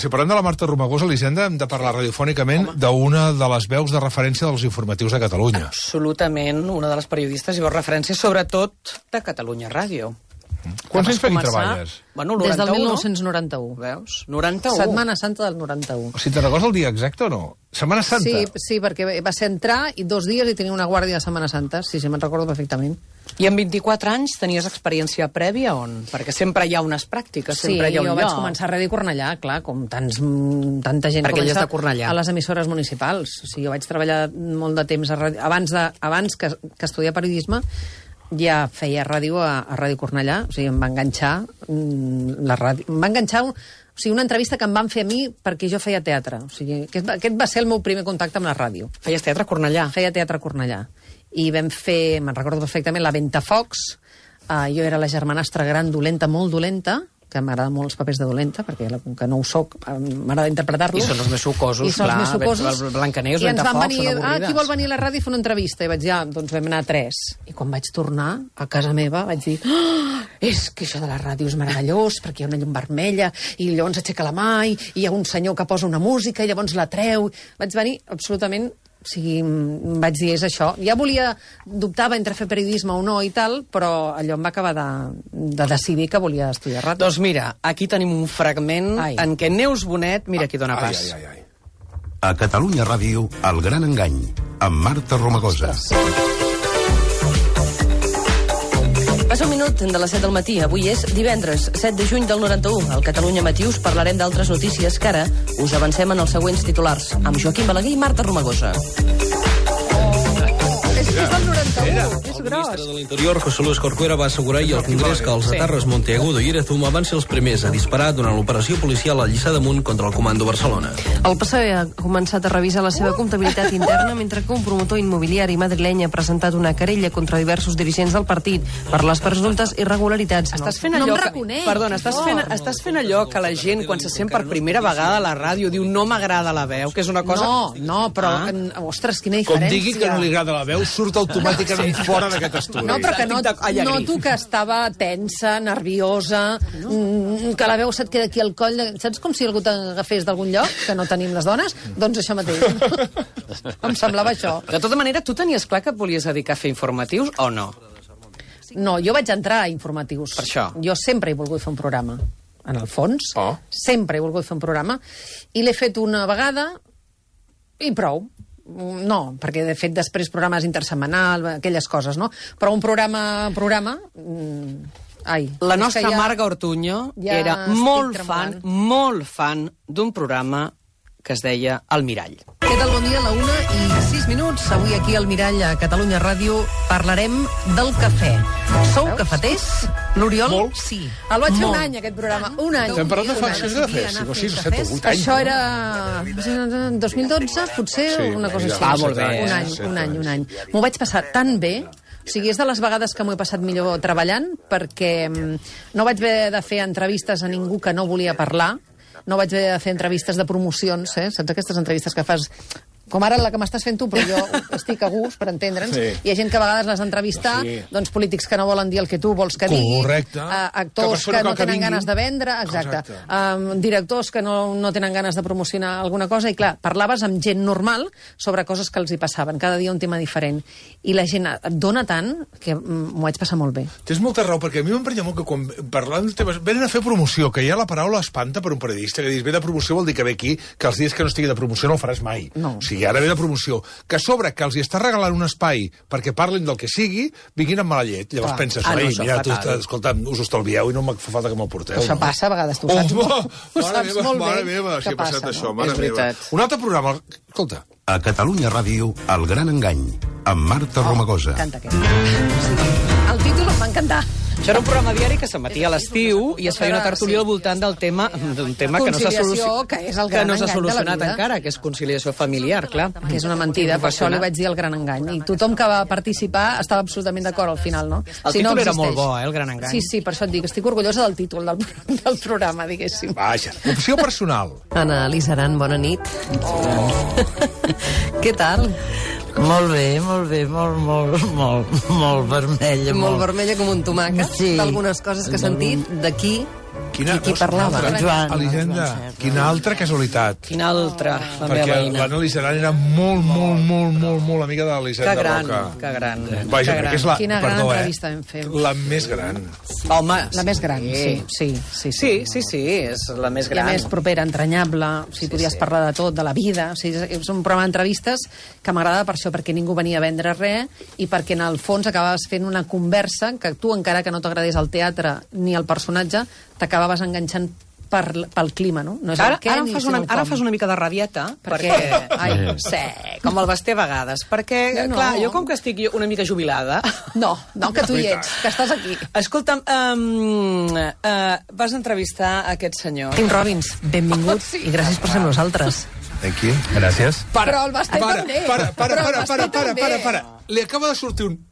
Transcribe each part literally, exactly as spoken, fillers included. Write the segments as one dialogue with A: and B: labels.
A: Si parlem de la Marta Romagosa, Elisenda, hem de parlar radiofònicament d'una de les veus de referència dels informatius de Catalunya.
B: Absolutament, una de les periodistes i veus referència, sobretot, de Catalunya Ràdio.
A: Quants anys per hi treballes?
B: Bueno,
C: Des del
B: noranta-u,
C: mil nou-cents noranta-u.
B: no? Veus? noranta-u.
C: Setmana Santa del noranta-u.
A: O sigui, te'n recordes el dia exacte o no? Setmana Santa?
C: Sí, sí, perquè va ser entrar i dos dies i tenia una guàrdia de Setmana Santa. Sí, sí, me'n recordo perfectament.
B: I amb vint-i-quatre anys tenies experiència prèvia on? Perquè sempre hi ha unes pràctiques,
C: Sí,
B: sempre hi ha un
C: jo
B: lloc.
C: vaig començar a Ràdio Cornellà, clar, com tants, mm, tanta gent
B: Perquè ella és
C: comença
B: de Cornellà.
C: a les emissores municipals. O sigui, jo vaig treballar molt de temps a ràdio, abans, de, abans que, que estudiar periodisme, ja feia ràdio a, a Ràdio Cornellà, o sigui, em va enganxar mm, la ràdio, em va enganxar un, o sigui, una entrevista que em van fer a mi perquè jo feia teatre. O sigui, aquest, aquest va ser el meu primer contacte amb la ràdio.
B: Feies teatre a Cornellà.
C: Feia teatre a Cornellà. I vam fer, me'n recordo perfectament, la Ventafocs. Uh, jo era la germanastra gran, dolenta, molt dolenta, que m'agrada molt els papers de dolenta, perquè com que no ho soc, m'agrada interpretar-los.
B: I són els més sucosos,
C: I són
B: clar.
C: els més sucosos.
B: Blancaneus,
C: I ens van
B: Ventafocs,
C: venir,
B: són
C: ah,
B: avorrides.
C: qui vol venir a la ràdio a fer una entrevista? I vaig dir, ah, doncs vam anar a tres. I quan vaig tornar a casa meva vaig dir, oh, és que això de la ràdio és meravellós, perquè hi ha una llum vermella, i llavors aixeca la mà, i hi ha un senyor que posa una música, i llavors la treu. Vaig venir absolutament... O sigui, em vaig dir, és això. Ja volia, dubtava entre fer periodisme o no i tal, però allò em va acabar de, de decidir que volia estudiar ràdio.
B: Doncs mira, aquí tenim un fragment
C: Ai.
B: en què Neus Bonet, mira qui dona pas.
A: Ai, ai, ai.
D: A Catalunya Ràdio, El Gran Engany, amb Marta Romagosa.
E: Passa un minut de les set del matí. Avui és divendres, set de juny del noranta-u. Al Catalunya Matí us parlarem d'altres notícies que ara us avancem en els següents titulars. Amb Joaquim Balaguer i Marta Romagosa.
C: És que és del noranta-u, és
F: El
C: gros.
F: ministre de l'Interior, José Luis Corcuera, va assegurar ahir al Congrés que els atarres Monteagudo i Erezuma van ser els primers a disparar durant l'operació policial a Lliçà d'Amunt contra el Comando Barcelona.
E: El P S O E ha començat a revisar la seva comptabilitat interna, mentre que un promotor immobiliari madrileny ha presentat una querella contra diversos dirigents del partit per les presumptes irregularitats.
B: Estàs fent
C: No
B: allò
C: em
B: que...
C: reconeix,
B: Perdona, estàs
C: que
B: fent,
C: fort.
B: estàs fent allò que la gent, quan se sent per primera vegada a la ràdio, diu no m'agrada la veu, que és una cosa...
C: No, no, però,
B: Ah.
C: en, ostres, quina
A: Com
C: diferència.
A: digui que no li agrada la veu, surt automàticament fora d'aquest estudi.
C: No, però que no,
B: Ai, agri.
C: noto que estava tensa, nerviosa, no. que la veu se't queda aquí al coll. Saps com si algú t'agafés d'algun lloc, que no tenim les dones? Doncs això mateix. Em semblava això.
B: De tota manera, tu tenies clar que et volies dedicar a fer informatius o no?
C: No, jo vaig entrar a informatius.
B: Per això.
C: Jo sempre he volgut fer un programa. En el fons,
A: Oh.
C: sempre he volgut fer un programa. I l'he fet una vegada i prou. No, perquè de fet després programes intersetmanal, aquelles coses, no? Però un programa, programa... mm, Ai,
B: La
C: és
B: nostra
C: que ja-
B: Marga Ortuño
C: ja
B: era
C: estic
B: molt
C: tremolant.
B: fan, molt fan d'un programa que es deia El Mirall.
C: Què tal? Bon dia, a la una i sis minuts. Avui aquí al Mirall, a Catalunya Ràdio, parlarem del cafè. Sou Veus? cafeters? L'Oriol?
A: Molt.
C: Sí. El vaig fer
B: Molt.
C: un any, aquest programa. Un any.
A: Estem parlant de fa
C: Un any.
A: sis de fer, cinc o sis, set o vuit anys.
C: Això era dos mil dotze, potser,
A: Sí,
C: una cosa
A: mira,
C: així.
B: Ah, molt bé.
C: Un any,
A: Set
C: un any,
A: anys.
C: un any. M'ho vaig passar tan bé. O sigui, és de les vegades que m'ho he passat millor treballant, perquè mm, no vaig haver de fer entrevistes a ningú que no volia parlar, no vaig haver de fer entrevistes de promocions, eh? Saps aquestes entrevistes que fas... Com ara la que m'estàs fent tu, però jo estic a gust, per entendre'ns.
A: Sí.
C: Hi ha gent que a vegades les d'entrevistar,
A: Sí.
C: doncs polítics que no volen dir el que tu vols que digui,
A: Correcte.
C: uh,
A: Que
C: actors
A: persona
C: que no
A: cal que
C: tenen
A: vingui.
C: ganes de vendre, exacte,
A: Exacte.
C: um, directors que no, no tenen ganes de promocionar alguna cosa, i clar, parlaves amb gent normal sobre coses que els hi passaven, cada dia un tema diferent. I la gent et dona tant que mm, m'ho vaig passar molt bé.
A: Tens molta raó, perquè a mi m'emprenya molt que quan parlant de temes... Venen a fer promoció, que ja la paraula espanta per un periodista, que dius, ve de promoció vol dir que ve aquí, que els dies que no estigui de promoció no el faràs mai.
C: No.
A: O sigui, ara ve de promoció. Que a sobre que els hi està regalant un espai perquè parlin del que sigui, vinguin amb mala llet. Llavors
C: Clar.
A: penses,
B: Ah, no,
A: ai,
B: això
A: mira, tu,
B: fatal.
A: escolta, us ho estalvieu i no fa falta que me'l porteu.
C: Això
A: no?
C: passa a vegades, tu ho saps.
A: Home,
C: Ho
A: mare
C: saps
A: meva,
C: molt
A: mare
C: bé
A: meva,
C: que
A: si ha passat
C: passa,
A: això,
C: no?
A: mare
B: És
A: meva.
B: veritat.
A: Un altre programa, escolta.
D: A Catalunya Ràdio, El Gran Engany, amb Marta Romagosa.
C: Canta aquest. Sí. El títol em va encantar.
B: Això era un programa diari que s'emetia a l'estiu i es feia una tertúlia al voltant del tema d'un tema que no s'ha
C: Conciliació,
B: solucionat,
C: que és el
B: que
C: gran
B: no s'ha
C: engany de la
B: solucionat
C: vida.
B: encara, que és conciliació familiar, clar.
C: Que és una mentida, per això li vaig dir el gran engany. I tothom que va participar estava absolutament d'acord al final, no?
B: El títol era molt bo, eh, el gran engany.
C: Sí, sí, per això et dic, estic orgullosa del títol del, del programa, diguéssim.
A: Vaja, opció personal.
E: Anna Lizaran, bona nit. Què tal?
G: Molt bé, molt bé, molt, molt, molt, molt vermella.
E: Molt vermella com un tomàquet,
G: Sí.
E: d'algunes coses que he sentit, d'aquí
A: Quina,
C: Qui- qui parlava?
A: altra-
G: El Joan,
A: Elisenda,
G: el Joan,
A: quina altra casualitat.
B: Quina altra, la meva
A: Perquè
B: veïna.
A: l'Anna Lizaran era molt, molt, molt, molt, molt amiga de l'Elisenda
B: Que gran,
A: Roca.
B: que gran.
A: Vaja,
B: que
A: crec
B: gran.
A: que és la,
C: Quina gran
A: perdó,
C: entrevista
A: eh,
C: vam fer.
A: la més gran.
B: Home,
C: La més gran, sí, sí, sí.
B: Sí, sí, sí, és la més
C: I a
B: gran.
C: més propera, entranyable, o sigui, podies
B: sí.
C: parlar de tot, de la vida. O sigui, és un programa d'entrevistes que m'agradava per això, perquè ningú venia a vendre res i perquè en el fons acabaves fent una conversa que tu, encara que no t'agradés el teatre ni el personatge, t'acabaves enganxant per, pel clima, no? No és
B: Ara,
C: el què
B: ara, em
C: ni
B: fas
C: sinó
B: una,
C: el
B: ara
C: com.
B: fas una mica de rabieta,
C: Per
B: perquè...
C: què? Ai.
B: Sí, com el Basté a vegades. Perquè,
C: Jo no.
B: clar, jo com que estic jo una mica jubilada...
C: No, no, que tu hi ets, que estàs aquí.
B: Escolta'm, um, uh, vas entrevistar aquest senyor.
C: Tim Robbins, benvinguts i gràcies per ser amb nosaltres.
D: Aquí, gràcies.
A: Para,
C: Però el Basté
A: para,
C: també.
A: Para, para,
C: Però el
A: para,
C: Basté
A: para, para,
C: també.
A: para, para. Li acaba de sortir un...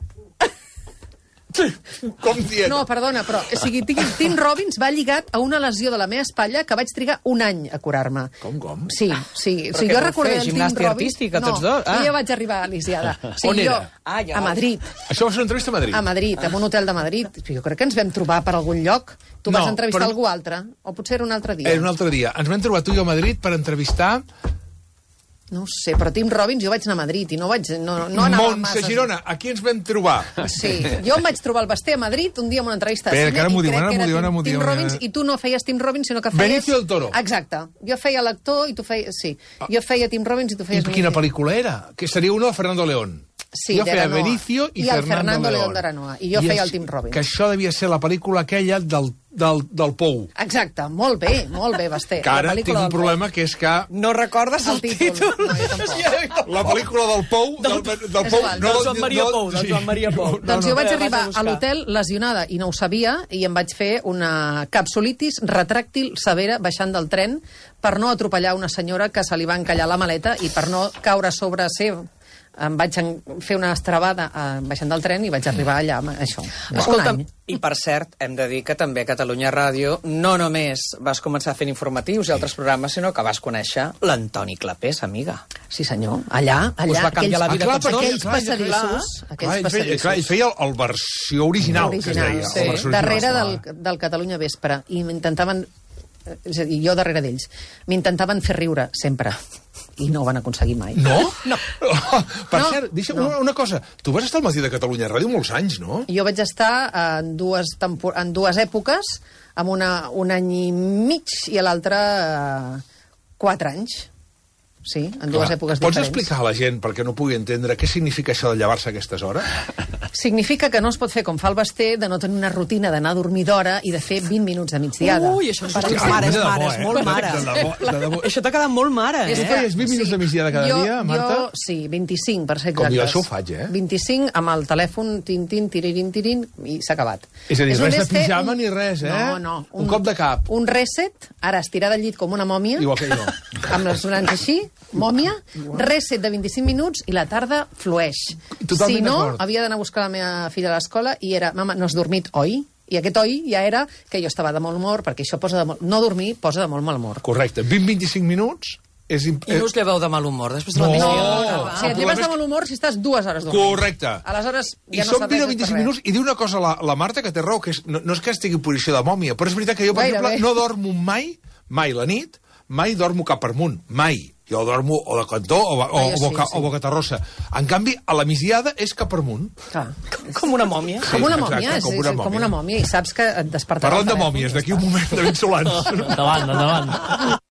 A: Com dient...
C: No, perdona, però o sigui, Tim, Tim Robbins va lligat a una lesió de la meva espatlla que vaig trigar un any a curar-me.
A: Com, com?
C: Sí, sí.
B: Però
C: sí
B: què
C: jo
B: vau
C: recordé
B: fer,
C: el Tim
B: gimnàstica
C: Robbins...
B: artística,
C: no,
B: tots dos? Ah.
C: jo ja vaig arribar a Lisiada. Sí,
A: On
C: jo,
A: era?
B: Ah, ja
C: a
B: vas.
C: Madrid.
A: Això va ser una entrevista a Madrid.
C: A Madrid, en un hotel de Madrid. Jo crec que ens vam trobar per algun lloc. Tu
A: No,
C: vas entrevistar
A: però-
C: algú altre. O potser era un altre dia.
A: Era un altre dia. Ens vam trobar tu i jo a Madrid per entrevistar
C: No ho sé, però Tim Robbins jo vaig anar a Madrid i no vaig... No, no anava
A: Montse
C: massa...
A: Girona. Aquí ens vam trobar.
C: Sí, jo em vaig trobar el Basté a Madrid un dia amb una entrevista de
A: Espera,
C: cine
A: que ara m'ho
C: i
A: diuen,
C: crec
A: ara
C: que
A: m'ho
C: era
A: diuen, ara
C: Tim,
A: m'ho
C: Tim
A: diuen,
C: Robbins,
A: ara.
C: i tu no feies Tim Robbins, sinó que feies...
A: Benicio del Toro.
C: Exacte. Jo feia l'actor i tu feies... Sí. Jo feia Tim Robbins i tu
A: I
C: feies...
A: quina
C: Benicio.
A: pel·lícula era? Que seria una de Fernando León.
C: Sí,
A: jo feia
C: d'Aranoa.
A: Benicio i,
C: I el
A: Fernando,
C: Fernando León
A: León.
C: d'Aranoa. I jo feia el Tim Robbins.
A: Que això devia ser la pel·lícula aquella del, del, del Pou.
C: Exacte, molt bé, molt bé, Basté.
A: Que ara
C: La
A: tinc
C: pel·lícula
A: un
C: del
A: problema, que és que
B: No recordes el,
C: El títol.
B: títol?
C: No, jo tampoc.
A: la pel·lícula del Pou... Del, del, del
C: És
A: Pou
C: igual,
B: del Joan Maria Pou, del Joan Maria Pou.
C: Doncs jo vaig
B: Vas a
C: arribar a
B: buscar.
C: l'hotel lesionada i no ho sabia i em vaig fer una capsulitis retràctil severa baixant del tren per no atropellar una senyora que se li va encallar la maleta i per no caure sobre seu. Em vaig en- fer una estrabada eh, baixant del tren i vaig arribar allà amb això.
B: Escolta'm,
C: Un any.
B: i per cert, hem de dir que també a Catalunya Ràdio no només vas començar fent informatius i altres programes, sinó que vas conèixer l'Antoni Clapés, amiga.
C: Sí, senyor. Allà, allà.
B: Us va canviar la vida a tots dos?
C: aquells
A: Clar, clar,
C: passadissos.
A: Clar,
C: Aquells
A: ell feia,
C: passadissos.
A: clar, ell feia el, el versió original, que es
C: Original,
A: deia.
C: sí.
A: el versió
C: Darrere
A: original.
C: del, del Catalunya Vespre. I m'intentaven... eh, És a dir, jo darrere d'ells. M'intentaven fer riure, sempre. I no ho van aconseguir mai.
A: No? No. Per
C: No,
A: cert, deixa'm
C: no.
A: una, una cosa. Tu vas estar al matí de Catalunya Ràdio molts anys, no?
C: Jo vaig estar en dues, tempor en dues èpoques, amb una, un any i mig, i a l'altra eh, quatre anys. Sí, en dues
A: Clar,
C: èpoques
A: Pots
C: diferents.
A: explicar a la gent, perquè no pugui entendre, què significa això de llevar-se a aquestes hores?
C: Significa que no es pot fer com fa el Basté, de no tenir una rutina d'anar a dormir d'hora i de fer vint minuts de migdiada.
B: Ui, això és
C: Per
B: és
C: exemple.
B: mare, és
A: de debò,
B: mare, és
A: eh?
B: molt mare.
A: De debò, de debò.
B: Això t'ha quedat molt mare,
C: És
A: Tu
B: eh?
C: que-
A: feies vint minuts de migdiada cada
C: jo,
A: dia, Marta?
C: Jo, sí, vint-i-cinc, per ser
A: Com
C: exactes.
A: jo això ho faig, eh?
C: vint-i-cinc amb el telèfon, tin-tin, tiririn, tirin, i s'ha acabat.
A: És a dir, res de
C: només fer
A: pijama ni res, eh?
C: No, no.
A: Un cop de cap.
C: Un reset, ara estirar del llit com una mòmia,
A: Igual que jo.
C: amb les mans així, mòmia, reset de vint-i-cinc minuts i la tarda flueix.
A: Totalment
C: si no,
A: d'acord.
C: havia d'anar a buscar la meva filla a l'escola i era, mama, no has dormit, oi? I aquest oi ja era que jo estava de molt humor, perquè això posa de molt... No dormir posa de molt mal humor.
A: Correcte. vint a vint-i-cinc minuts és... imp-
B: I no us lleveu de mal humor després de la
A: No.
B: missió?
A: No.
C: Si et
A: El
C: lleves
A: problema
C: de
A: és
C: mal humor si estàs dues hores dormint.
A: Correcte.
C: Aleshores,
A: I
C: ja no
A: són
C: serveix
A: vint a
C: per
A: vint-i-cinc
C: res.
A: minuts, i diu una cosa la, la Marta, que té raó, que és, no, no és que estigui en posició de mòmia, però és veritat que jo, per
C: Gairebé.
A: exemple, no dormo mai, mai la nit, mai dormo cap amunt, mai. Jo dormo o de cantó o, o,
C: Ah, jo
A: o,
C: sí,
A: boca,
C: sí.
A: o boca terrossa. En canvi, a la migdiada és cap amunt.
C: Clar.
B: Com una mòmia.
A: Sí,
C: Com una
A: exacte,
C: mòmia, és,
A: com una
C: és com
A: mòmia.
C: una mòmia, i saps que et despertarà
A: Parlant
C: el
A: de
C: telèfon i
A: mòmies,
C: ja
A: d'aquí
C: està.
A: un moment de ben solans.
H: Endavant, endavant.